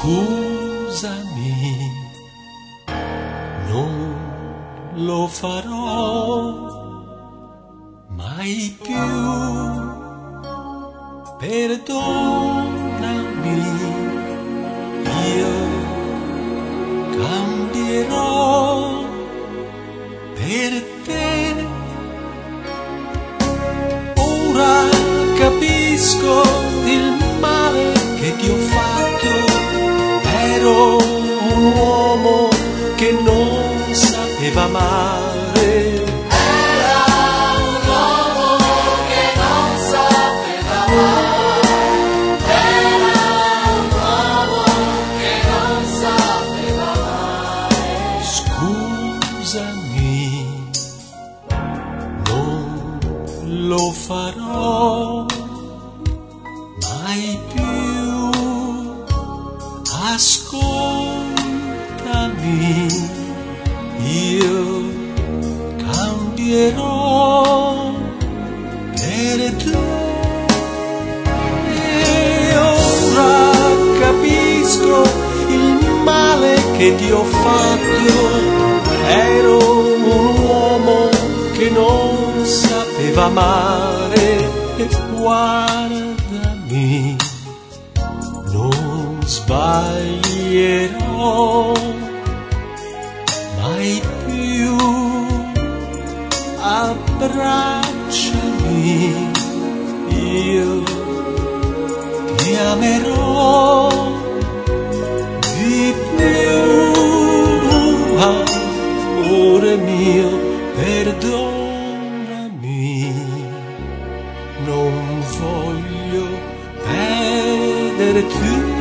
Scusami, non lo farò mai più. Perdonami, io cambierò per te. Ora capisco il male che ti ho fatto. Ero un uomo che non sapeva amare. Era un uomo che non sapeva amare. Era un uomo che non sapeva amare. Scusami, non lo farò mai più. Ascoltami, io cambierò per te. E ora capisco il male che ti ho fatto. Ero un uomo che non sapeva amare. E guardami, non sbaglierò mai più. Abbracciami, io ti amerò di più. Amore mio, perdonami, non voglio perderti.